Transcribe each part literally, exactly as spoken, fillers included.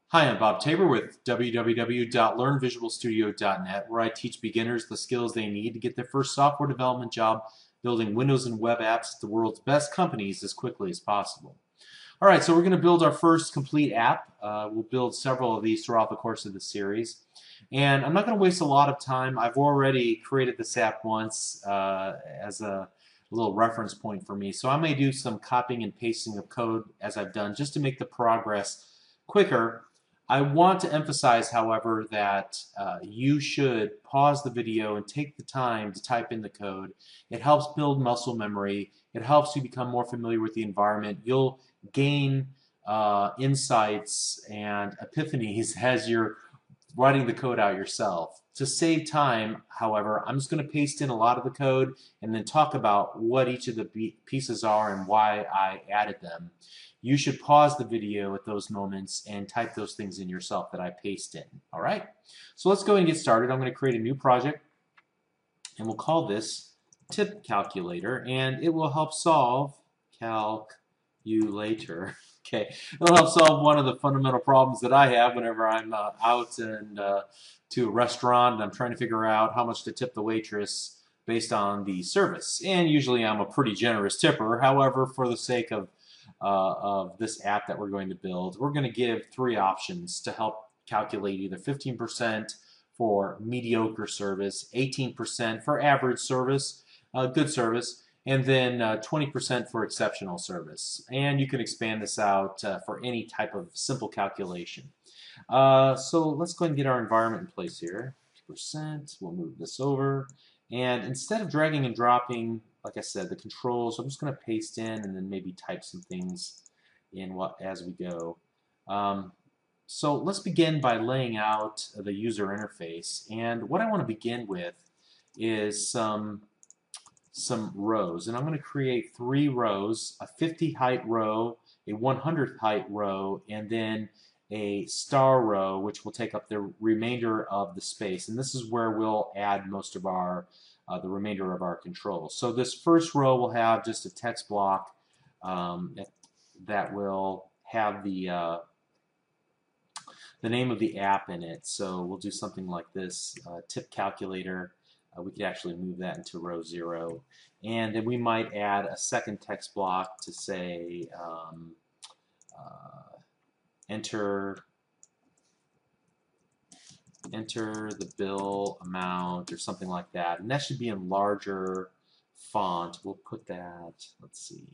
Hi, I'm Bob Tabor with w w w dot learn visual studio dot net, where I teach beginners the skills they need to get their first software development job building Windows and web apps at the world's best companies as quickly as possible. All right, so we're going to build our first complete app. Uh, we'll build several of these throughout the course of the series. And I'm not going to waste a lot of time. I've already created this app once uh, as a little reference point for me. So I may do some copying and pasting of code as I've done just to make the progress quicker. I want to emphasize, however, that uh, you should pause the video and take the time to type in the code. It helps build muscle memory. It helps you become more familiar with the environment. You'll gain uh, insights and epiphanies as you're writing the code out yourself. To save time, however, I'm just going to paste in a lot of the code and then talk about what each of the pieces are and why I added them. You should pause the video at those moments and type those things in yourself that I paste in. All right? So let's go ahead and get started. I'm going to create a new project, and we'll call this Tip Calculator, and it will help solve calculator. Okay, it'll help solve one of the fundamental problems that I have whenever I'm uh, out and uh, to a restaurant and I'm trying to figure out how much to tip the waitress based on the service. And usually I'm a pretty generous tipper. However, for the sake of uh, of this app that we're going to build, we're going to give three options to help calculate either fifteen percent for mediocre service, eighteen percent for average service, uh, good service, and then uh, twenty percent for exceptional service. And you can expand this out uh, for any type of simple calculation. Uh, so let's go ahead and get our environment in place here. fifty percent, we'll move this over. And instead of dragging and dropping, like I said, the controls, I'm just going to paste in and then maybe type some things in what as we go. Um, so let's begin by laying out the user interface. And what I want to begin with is some some rows, and I'm going to create three rows: a fifty height row, a one hundred height row, and then a star row, which will take up the remainder of the space. And this is where we'll add most of our uh, the remainder of our controls. So this first row will have just a text block um, that will have the uh, the name of the app in it. So we'll do something like this: uh, Tip Calculator. Uh, we could actually move that into row zero. And then we might add a second text block to say um, uh, enter enter the bill amount or something like that. And that should be in larger font. We'll put that, let's see.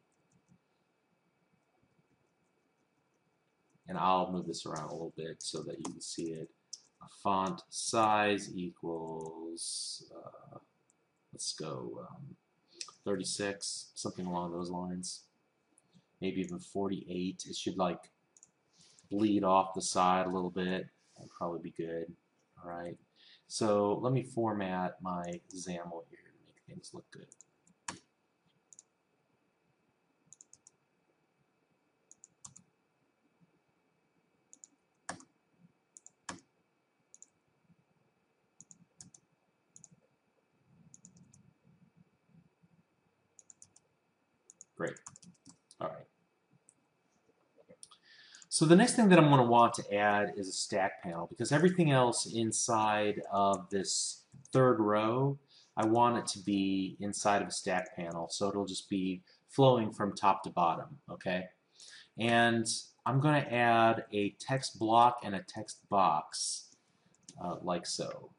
And I'll move this around a little bit so that you can see it. Font size equals, uh, let's go um, thirty-six, something along those lines. Maybe even forty-eight. It should like bleed off the side a little bit. That'd probably be good. All right. So let me format my XAML here to make things look good. Great. All right. So the next thing that I'm going to want to add is a stack panel, because everything else inside of this third row, I want it to be inside of a stack panel. So it'll just be flowing from top to bottom, okay? And I'm going to add a text block and a text box uh, like so.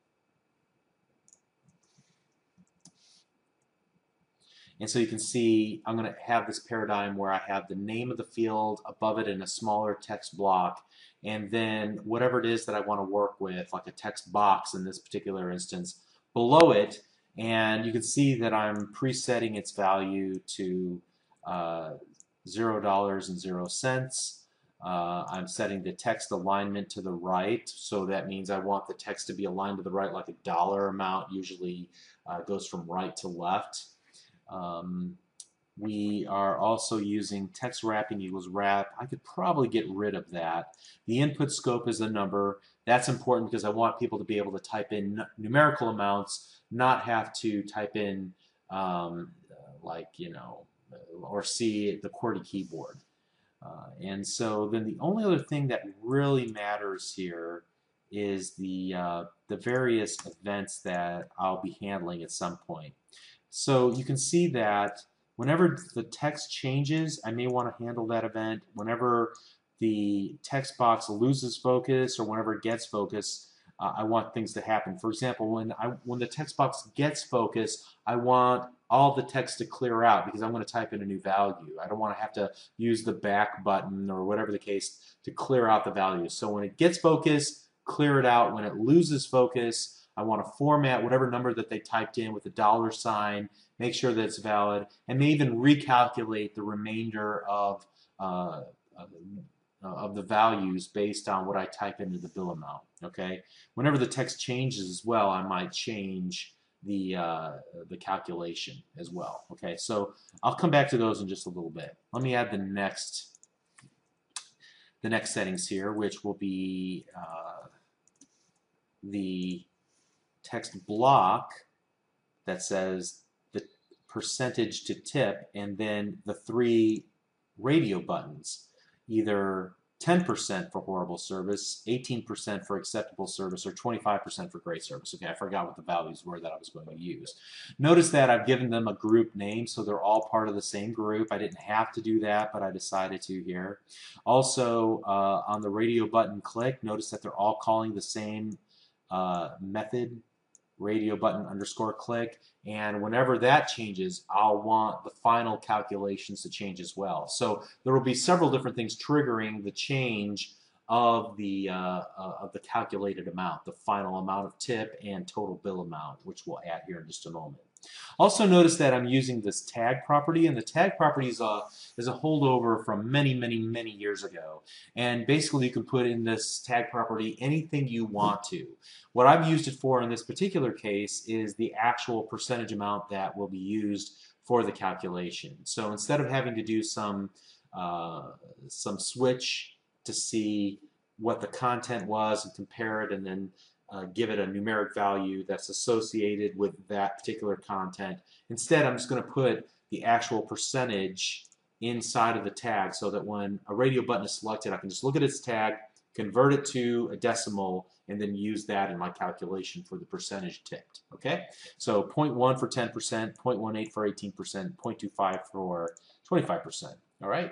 And so you can see I'm going to have this paradigm where I have the name of the field above it in a smaller text block, and then whatever it is that I want to work with, like a text box in this particular instance, below it. And you can see that I'm presetting its value to uh, zero dollars and zero cents. Uh, I'm setting the text alignment to the right, so that means I want the text to be aligned to the right, like a dollar amount usually uh, goes from right to left. Um, we are also using text wrapping equals wrap. I could probably get rid of that. The input scope is a number. That's important because I want people to be able to type in numerical amounts, not have to type in um, like, you know, or see the QWERTY keyboard. Uh, and so then the only other thing that really matters here is the, uh, the various events that I'll be handling at some point. So you can see that whenever the text changes, I may want to handle that event. Whenever the text box loses focus or whenever it gets focus, uh, I want things to happen. For example, when I when the text box gets focus, I want all the text to clear out because I'm going to type in a new value. I don't want to have to use the back button or whatever the case to clear out the value. So when it gets focus, clear it out. When it loses focus, I want to format whatever number that they typed in with a dollar sign, make sure that it's valid, and may even recalculate the remainder of uh, of the values based on what I type into the bill amount. Okay. Whenever the text changes as well, I might change the uh, the calculation as well. Okay. So I'll come back to those in just a little bit. Let me add the next the next settings here, which will be uh, the text block that says the percentage to tip, and then the three radio buttons, either ten percent for horrible service, eighteen percent for acceptable service, or twenty-five percent for great service. Okay, I forgot what the values were that I was going to use. Notice that I've given them a group name, so they're all part of the same group. I didn't have to do that, but I decided to here. Also, uh, on the radio button click, notice that they're all calling the same uh, method, radio button underscore click, and whenever that changes, I'll want the final calculations to change as well. So there will be several different things triggering the change of the uh, uh, of the calculated amount, the final amount of tip and total bill amount, which we'll add here in just a moment. Also notice that I'm using this tag property, and the tag property is a, is a holdover from many, many, many years ago. And basically you can put in this tag property anything you want to. What I've used it for in this particular case is the actual percentage amount that will be used for the calculation. So instead of having to do some, uh, some switch to see what the content was and compare it and then Uh, give it a numeric value that's associated with that particular content. Instead, I'm just going to put the actual percentage inside of the tag so that when a radio button is selected, I can just look at its tag, convert it to a decimal, and then use that in my calculation for the percentage tipped. Okay? So zero point one for ten percent, zero point one eight for eighteen percent, zero point two five for twenty-five percent. All right?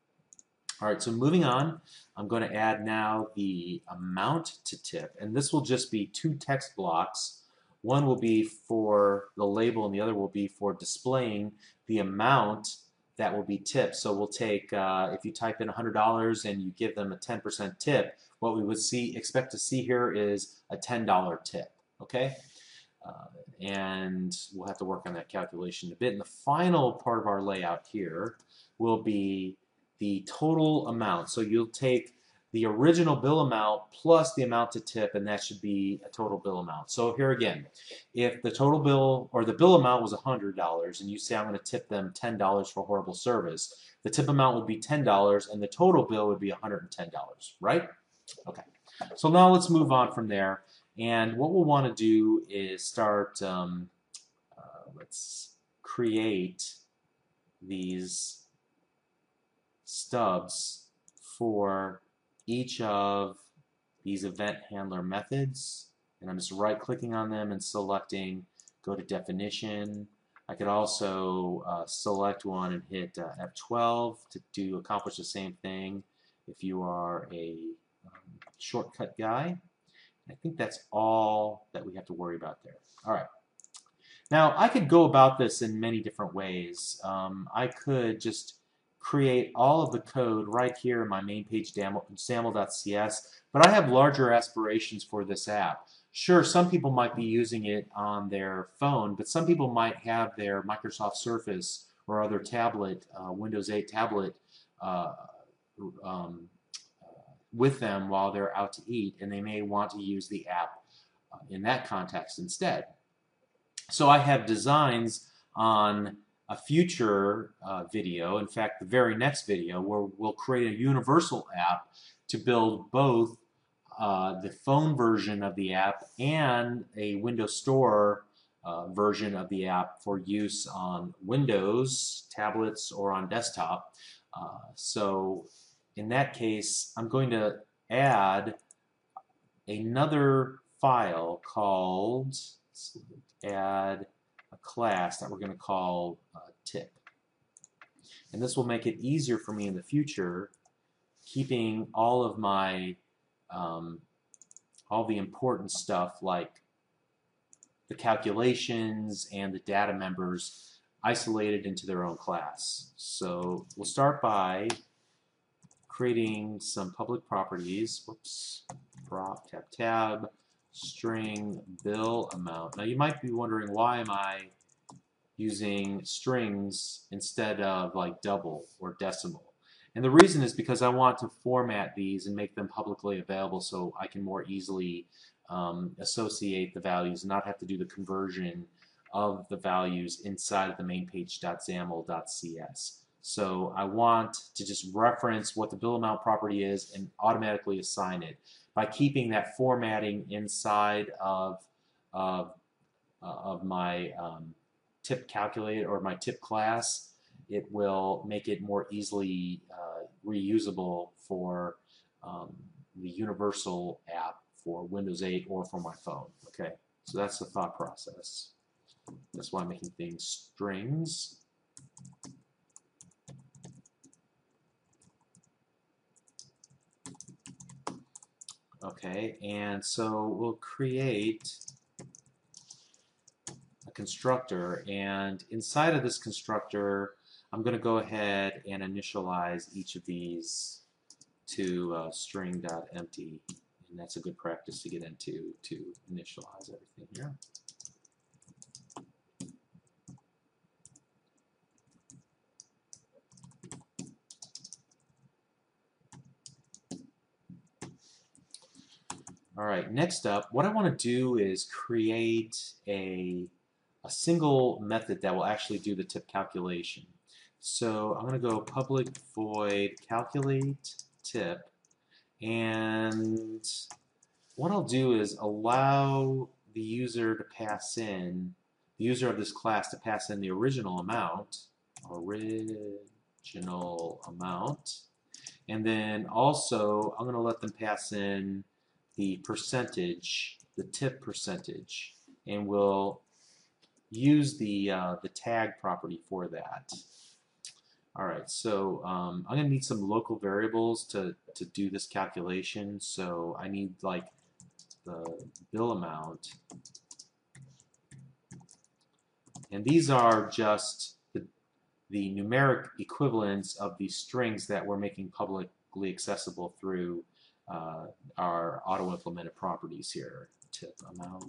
All right, so moving on, I'm going to add now the amount to tip, and this will just be two text blocks. One will be for the label, and the other will be for displaying the amount that will be tipped. So we'll take, uh, if you type in one hundred dollars and you give them a ten percent tip, what we would see, expect to see here is a ten dollar tip, okay? Uh, and we'll have to work on that calculation a bit. And the final part of our layout here will be the total amount. So you'll take the original bill amount plus the amount to tip, and that should be a total bill amount. So here again, if the total bill or the bill amount was one hundred dollars and you say I'm going to tip them ten dollars for horrible service, the tip amount would be ten dollars and the total bill would be one hundred ten dollars, right? Okay. So now let's move on from there. And what we'll want to do is start, um, uh, let's create these stubs for each of these event handler methods, and I'm just right clicking on them and selecting go to definition. I could also uh, select one and hit uh, F twelve to do accomplish the same thing if you are a um, shortcut guy. I think that's all that we have to worry about there. All right. Now I could go about this in many different ways. Um, I could just create all of the code right here in my main page, SAML dot C S, but I have larger aspirations for this app. Sure, some people might be using it on their phone, but some people might have their Microsoft Surface or other tablet, uh, Windows eight tablet, uh, um, with them while they're out to eat, and they may want to use the app uh, in that context instead. So I have designs on a future uh, video, in fact the very next video, where we'll create a universal app to build both uh, the phone version of the app and a Windows Store uh, version of the app for use on Windows, tablets, or on desktop. Uh, so in that case, I'm going to add another file called, add a class that we're going to call uh, tip. And this will make it easier for me in the future, keeping all of my, um, all the important stuff like the calculations and the data members isolated into their own class. So we'll start by creating some public properties. Whoops, prop, tab, tab, string, bill amount. Now you might be wondering, why am I using strings instead of like double or decimal? And the reason is because I want to format these and make them publicly available so I can more easily um, associate the values and not have to do the conversion of the values inside of the main page.xaml.cs. So I want to just reference what the bill amount property is and automatically assign it. By keeping that formatting inside of, uh, of my um, tip calculator or my tip class, it will make it more easily uh, reusable for um, the universal app for Windows eight or for my phone. Okay, so that's the thought process. That's why I'm making things strings. Okay, and so we'll create a constructor, and inside of this constructor, I'm going to go ahead and initialize each of these to uh, string.empty, and that's a good practice to get into to initialize everything here. All right, next up, what I want to do is create a, a single method that will actually do the tip calculation. So I'm going to go public void calculate tip, and what I'll do is allow the user to pass in, the user of this class to pass in the original amount, original amount, and then also I'm going to let them pass in the percentage, the tip percentage, and we'll use the uh, the tag property for that. All right, so um, I'm going to need some local variables to, to do this calculation. So I need like the bill amount. And these are just the, the numeric equivalents of the strings that we're making publicly accessible through uh, our auto-implemented properties here. Tip amount.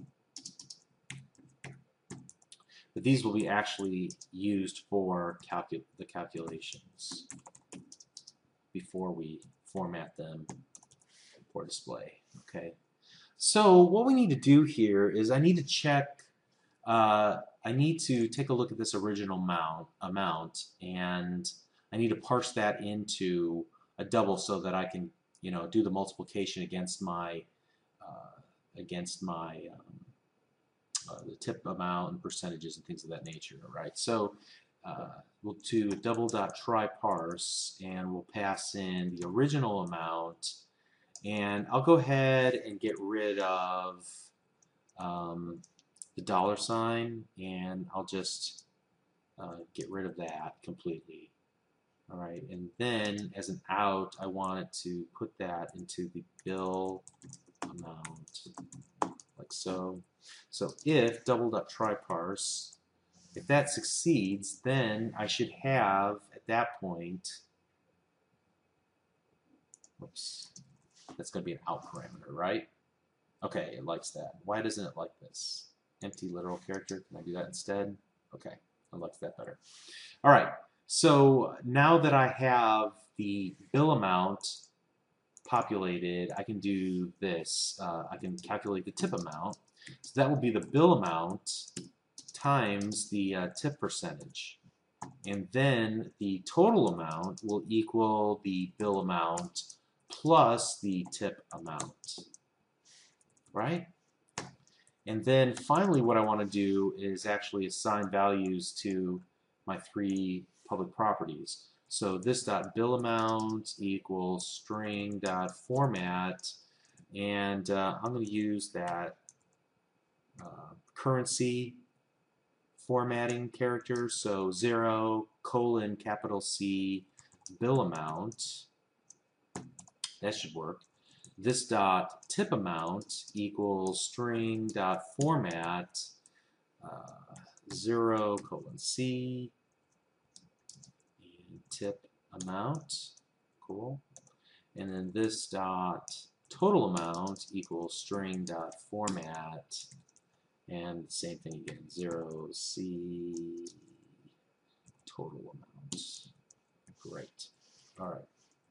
But these will be actually used for calcu the calculations before we format them for display. Okay. So what we need to do here is I need to check. Uh, I need to take a look at this original amount, amount, and I need to parse that into a double so that I can, you know, do the multiplication against my uh, against my um, Uh, the tip amount and percentages and things of that nature, right? So uh, we'll do a double dot try parse, and we'll pass in the original amount, and I'll go ahead and get rid of um, the dollar sign, and I'll just uh, get rid of that completely. All right, and then as an out, I want it to put that into the bill amount, like so. So if double dot try parse, if that succeeds, then I should have at that point, whoops, that's going to be an out parameter, right? Okay, it likes that. Why doesn't it like this? Empty literal character, can I do that instead? Okay, I like that better. All right, so now that I have the bill amount populated, I can do this. Uh, I can calculate the tip amount. So that will be the bill amount times the uh, tip percentage. And then the total amount will equal the bill amount plus the tip amount. Right? And then finally what I want to do is actually assign values to my three public properties. So this dot bill amount equals string dot format, and uh, I'm going to use that uh, currency formatting character. So zero colon capital C bill amount. That should work. This dot tip amount equals string dot format uh, zero colon C and tip amount. Cool. And then this dot total amount equals string dot format, and same thing again, zero C total amount. Great. All right.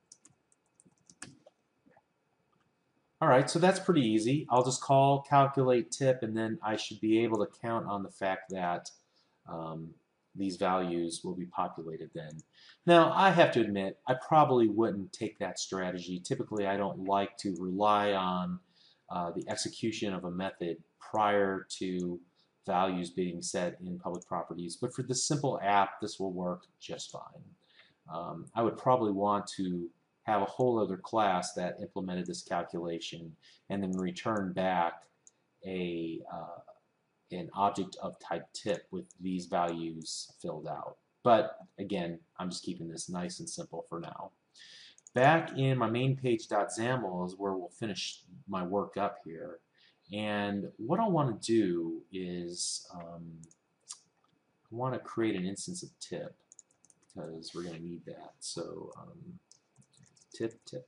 All right, so that's pretty easy. I'll just call calculate tip, and then I should be able to count on the fact that um, these values will be populated then. Now, I have to admit, I probably wouldn't take that strategy. Typically, I don't like to rely on uh, the execution of a method prior to values being set in public properties. But for this simple app, this will work just fine. Um, I would probably want to have a whole other class that implemented this calculation and then return back a uh, an object of type tip with these values filled out. But again, I'm just keeping this nice and simple for now. Back in my main page.xaml is where we'll finish my work up here. And what I want to do is um, I want to create an instance of tip because we're going to need that. So um, tip tip.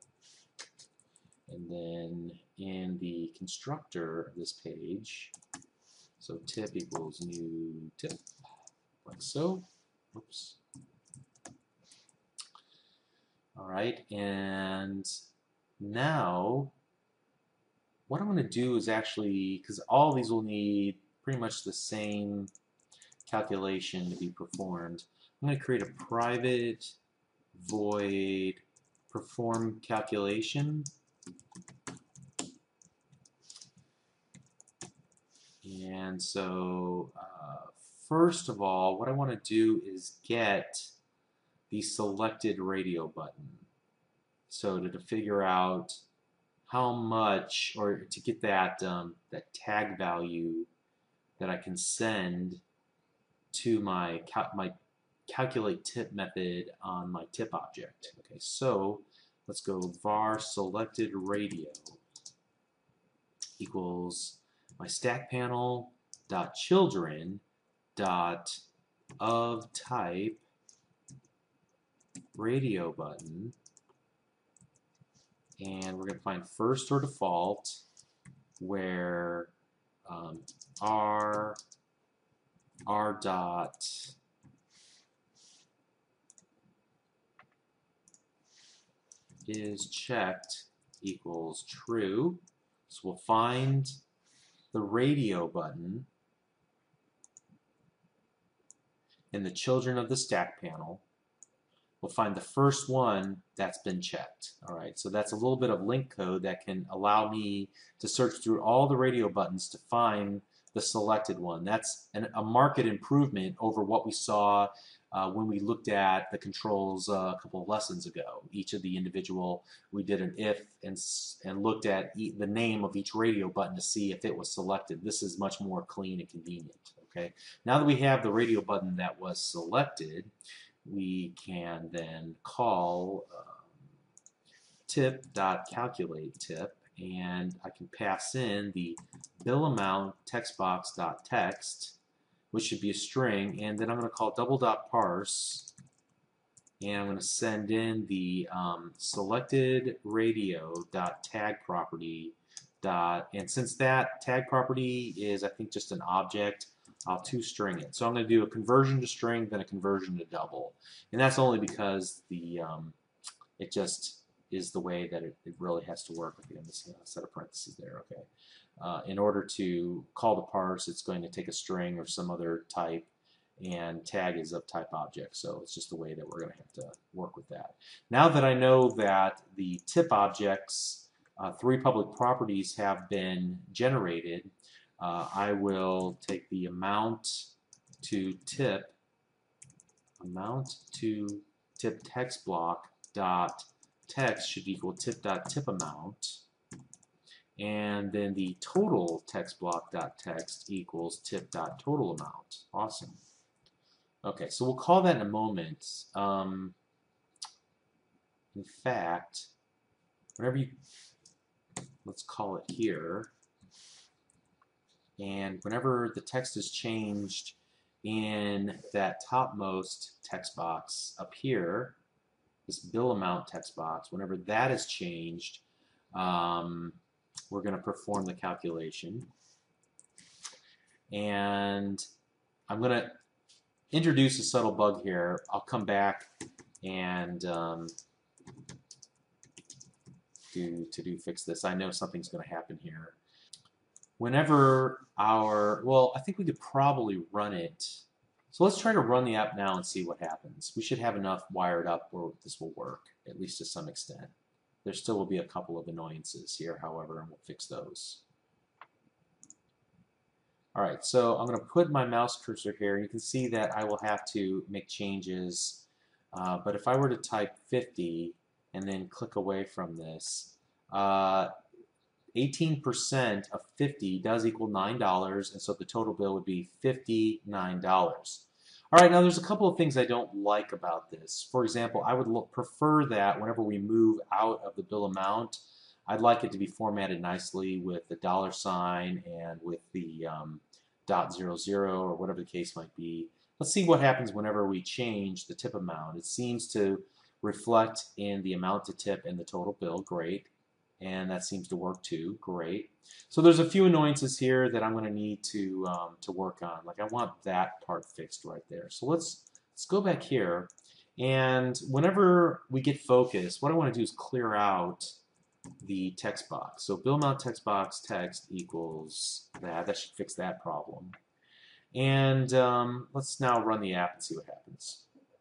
And then in the constructor of this page, so tip equals new tip, like so. Oops. All right, and now what I'm going to do is actually, because all these will need pretty much the same calculation to be performed, I'm going to create a private void perform calculation. And so uh, first of all, what I want to do is get the selected radio button. So to, to figure out how much, or to get that, um, that tag value that I can send to my, cal my calculate tip method on my tip object. Okay, so let's go var selected radio equals my stack panel dot children dot of type radio button, and we're going to find first or default where um, r r dot is checked equals true. So we'll find the radio button in the children of the stack panel. We'll find the first one that's been checked. All right, so that's a little bit of link code that can allow me to search through all the radio buttons to find the selected one. That's an, a marked improvement over what we saw uh, when we looked at the controls uh, a couple of lessons ago. Each of the individual, we did an if and, and looked at e the name of each radio button to see if it was selected. This is much more clean and convenient. Okay, now that we have the radio button that was selected, we can then call um, tip.calculate tip, and I can pass in the bill amount textbox.text, which should be a string, and then I'm going to call double dot parse, and I'm going to send in the um, selected radio dot tag property dot, and since that tag property is, I think, just an object, I'll two-string it. So I'm going to do a conversion to string, then a conversion to double. And that's only because the um, it just is the way that it, it really has to work. Again, this set of parentheses there, okay. Uh, in order to call the parse, it's going to take a string or some other type, and tag is of type object. So it's just the way that we're going to have to work with that. Now that I know that the tip objects, uh, three public properties have been generated, Uh, I will take the amount to tip, amount to tip text block dot text should equal tip dot tip amount, and then the total text block dot text equals tip dot total amount. Awesome. Okay, so we'll call that in a moment. Um, in fact, whenever you, let's call it here, and whenever the text is changed in that topmost text box up here, this bill amount text box, whenever that is changed, um, we're going to perform the calculation. And I'm going to introduce a subtle bug here. I'll come back and um, do to do fix this. I know something's going to happen here. Whenever our, well, I think we could probably run it. So let's try to run the app now and see what happens. We should have enough wired up where this will work, at least to some extent. There still will be a couple of annoyances here, however, and we'll fix those. All right, so I'm going to put my mouse cursor here. You can see that I will have to make changes. Uh, but if I were to type fifty and then click away from this, uh, eighteen percent of fifty does equal nine dollars, and so the total bill would be fifty-nine dollars. All right, now there's a couple of things I don't like about this. For example, I would look, prefer that whenever we move out of the bill amount, I'd like it to be formatted nicely with the dollar sign and with the um, dot zero zero or whatever the case might be. Let's see what happens whenever we change the tip amount. It seems to reflect in the amount to tip and the total bill. Great. And that seems to work too. Great. So there's a few annoyances here that I'm going to need to um, to work on. Like I want that part fixed right there. So let's let's go back here, and whenever we get focused, what I want to do is clear out the text box. So bill amount text box text equals that. That should fix that problem. And um, let's now run the app and see what happens.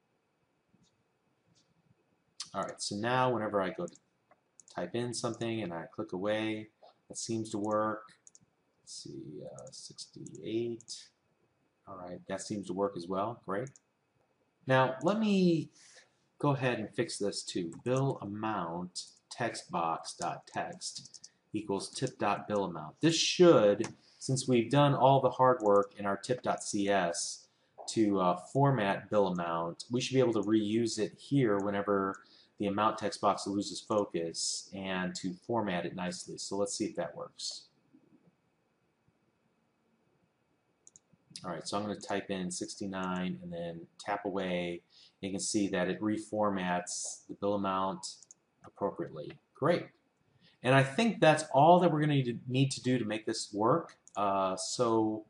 All right. So now whenever I go to type in something and I click away, that seems to work. Let's see, uh, sixty-eight. All right, that seems to work as well. Great. Now let me go ahead and fix this too. Bill amount text box dot text equals tip dot bill amount. This should, since we've done all the hard work in our tip dot C S to uh, format bill amount, we should be able to reuse it here whenever the amount text box loses focus and to format it nicely. So let's see if that works. All right, so I'm going to type in sixty-nine and then tap away. You can see that it reformats the bill amount appropriately. Great. And I think that's all that we're going to need to, need to do to make this work. Uh, so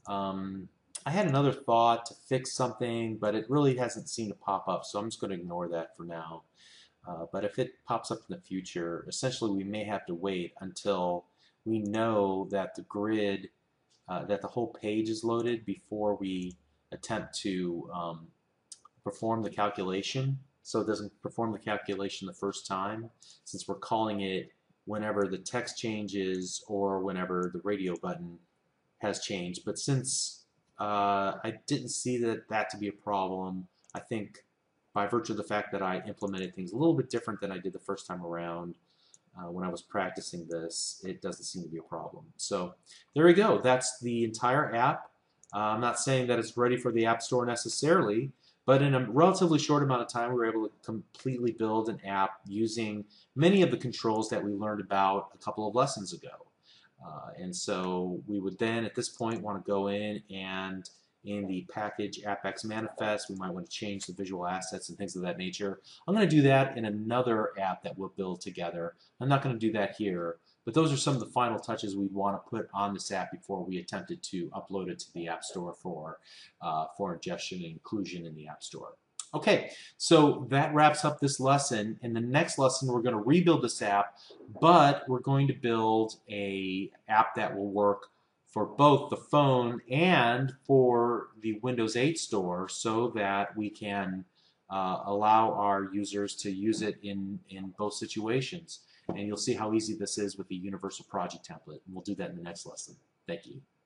um, I had another thought to fix something, but it really hasn't seemed to pop up, so I'm just going to ignore that for now. Uh, but if it pops up in the future, essentially we may have to wait until we know that the grid, uh, that the whole page is loaded before we attempt to um, perform the calculation. So it doesn't perform the calculation the first time, since we're calling it whenever the text changes or whenever the radio button has changed. But since uh, I didn't see that, that to be a problem, I think by virtue of the fact that I implemented things a little bit different than I did the first time around uh, when I was practicing this, it doesn't seem to be a problem. So there we go. That's the entire app. Uh, I'm not saying that it's ready for the App Store necessarily, but in a relatively short amount of time, we were able to completely build an app using many of the controls that we learned about a couple of lessons ago. Uh, and so we would then, at this point, want to go in and in the package AppX manifest, we might want to change the visual assets and things of that nature. I'm going to do that in another app that we'll build together. I'm not going to do that here, but those are some of the final touches we'd want to put on this app before we attempted to upload it to the App Store for, uh, for ingestion and inclusion in the App Store. Okay, so that wraps up this lesson. In the next lesson, we're going to rebuild this app, but we're going to build a app that will work for both the phone and for the Windows eight store, so that we can uh, allow our users to use it in, in both situations. And you'll see how easy this is with the Universal Project template. And we'll do that in the next lesson. Thank you.